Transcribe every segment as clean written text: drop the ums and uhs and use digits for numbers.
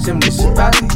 75-й,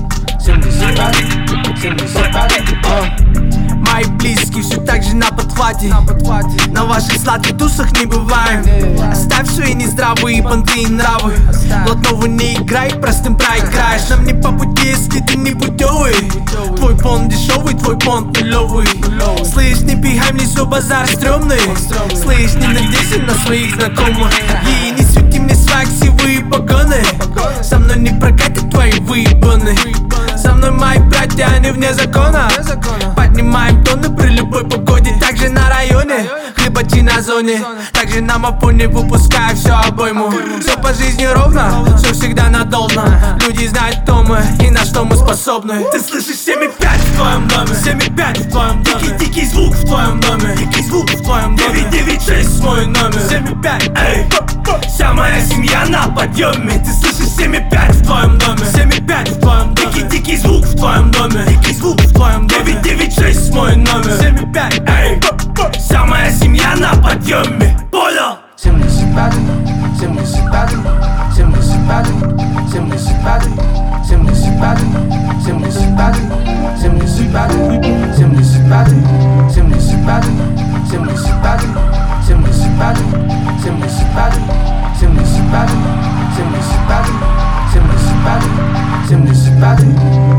75-й. Мои близкие все так же на подхвате. На ваших сладких тусах не бываем. Оставь свои нездравые понты и нравы. Блатного не играй, простым проиграешь. Нам не по пути, если ты не путевый. Твой понт дешевый, твой понт нулевый. Слышь, не пихай мне все, базар стрёмный. Слышь, не надейся на своих знакомых. И не свети мне свак, сивые погоны. Со мной не прокатят твои выебаны. Со мной мои братья, они вне закона. Поднимаем тонны при любой погоде. Также на районе, хлебачи на зоне. Также на мапоне выпускаю все обойму. Все по жизни ровно, все всегда надолго. Люди знают, кто мы и на что мы способны. Ты слышишь 7,5 в твоем доме, 7,5 в твоем доме. Дикий звук в твоем доме, дикий звук в твоем доме. 996 мой номер, 7,5, эй. Вся моя семья на подъеме. Ты слышишь 7,5 в твоем доме, 7,5 в твоем доме. Дикий звук в твоем доме, дикий звук в твоем доме. 996 мой номер, 7,5, эй. Вся моя семья на подъеме. Понял? 75-й, 75-й, 75-й, 75-й, 75-й, 75-й, 75-й, 75-й, 75-й, 75-й, 75-й, 75-й, 75-й, 75-й, 75-й, 75-й.